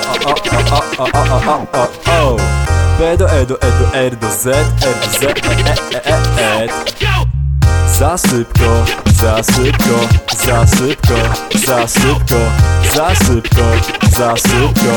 B do E do E do R do Z, R do Z, Za szybko, za szybko, za szybko, za szybko, za szybko, za szybko,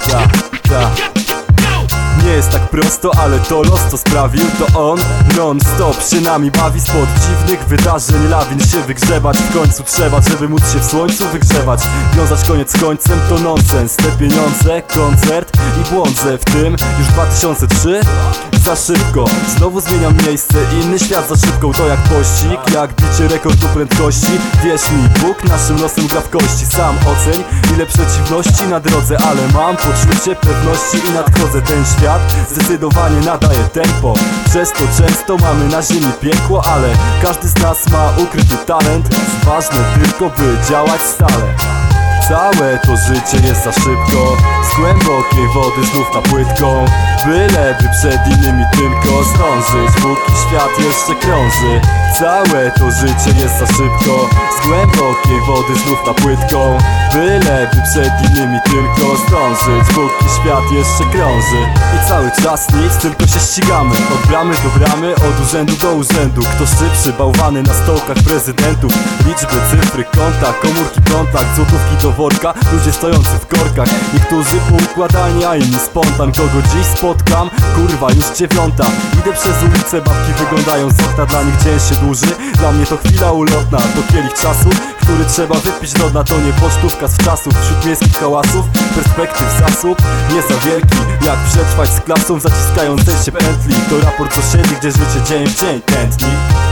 Nie jest tak prosto, ale to los co sprawił, to on non-stop się nami bawi. Spod dziwnych wydarzeń lawin się wygrzebać w końcu trzeba, żeby móc się w słońcu wygrzewać. Wiązać koniec z końcem to nonsens. Te pieniądze, koncert i błądzę w tym już 2003. Za szybko, znowu zmieniam miejsce, inny świat za szybką. To jak pościg, jak bicie rekordu prędkości. Wierz mi, Bóg naszym losem gra w kości. Sam oceń, ile przeciwności na drodze, ale mam poczucie pewności i nadchodzę. Ten świat zdecydowanie nadaje tempo, przez to często mamy na ziemi piekło, ale każdy z nas ma ukryty talent. Ważne tylko, by działać stale. Całe to życie jest za szybko, z głębokiej wody znów na płytką. Byleby przed innymi tylko zdążyć, póki świat jeszcze krąży. Całe to życie jest za szybko, z głębokiej wody znów na płytką. Byleby przed innymi tylko zdążyć, póki świat jeszcze krąży. I cały czas nic, tylko się ścigamy, od bramy do bramy, od urzędu do urzędu. Kto szybszy, bałwany na stołkach prezydentów. Liczby, cyfry, konta, komórki, kontakt, złotówki do worka, ludzie stojący w korkach. Niektórzy poukładani, a inni spontan. Kogo dziś spotkam? Kurwa, już 9. Idę przez ulicę, babki wyglądają z okna. Dla nich dzień się dłuży, dla mnie to chwila ulotna. To kielich czasu, który trzeba wypić do dna. To nie pocztówka z czasów, wśród miejskich hałasów. Perspektyw zasób, nie za wielki. Jak przetrwać z klasą zaciskającej się pętli. To raport z osiedli, gdzie życie dzień w dzień tętni.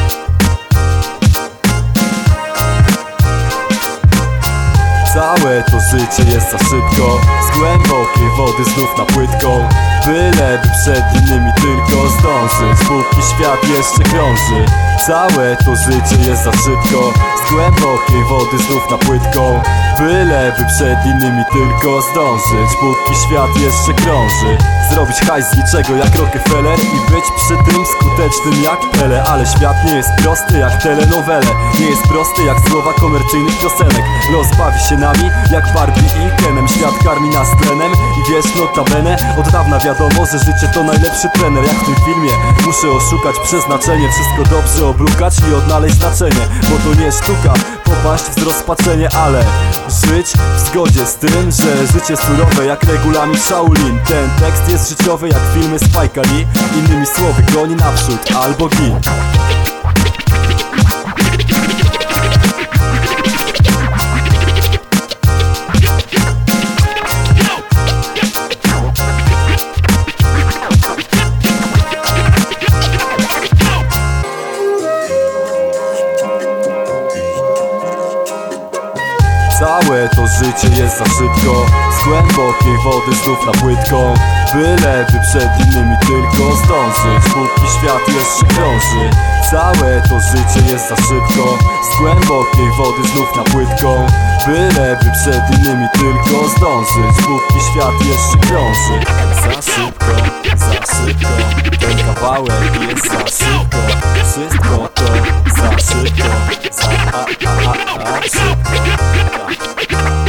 Całe to życie jest za szybko, z głębokiej wody znów na płytką. Byleby przed innymi tylko zdążyć, póki świat jeszcze krąży. Całe to życie jest za szybko, z głębokiej wody znów na płytką. Byleby przed innymi tylko zdążyć, póki świat jeszcze krąży. Zrobić hajs z niczego jak Rockefeller i być przy tym skutecznym jak Pele. Ale świat nie jest prosty jak telenowele, nie jest prosty jak słowa komercyjnych piosenek. Los bawi się nami jak Barbie i Kenem. Świat karmi nas tlenem i wiesz, notabene, od dawna wiadomo, że życie to najlepszy trener. Jak w tym filmie, muszę oszukać przeznaczenie, wszystko dobrze obrukać i odnaleźć znaczenie. Bo to nie sztuka popaść w zrozpaczenie, ale żyć w zgodzie z tym, że życie surowe jak regulamin Shaolin. Ten tekst jest życiowy jak filmy Spike'a Lee. Innymi słowy, goni naprzód albo gin. Całe to życie jest za szybko, z głębokiej wody znów na płytką. Byleby przed innymi tylko zdążyć, póki świat jeszcze krąży. Całe to życie jest za szybko, z głębokiej wody znów na płytką. Byleby przed innymi tylko zdążyć, póki świat jeszcze krąży. Za szybko, ten kawałek jest za szybko. Wszystko to za szybko, za szybko.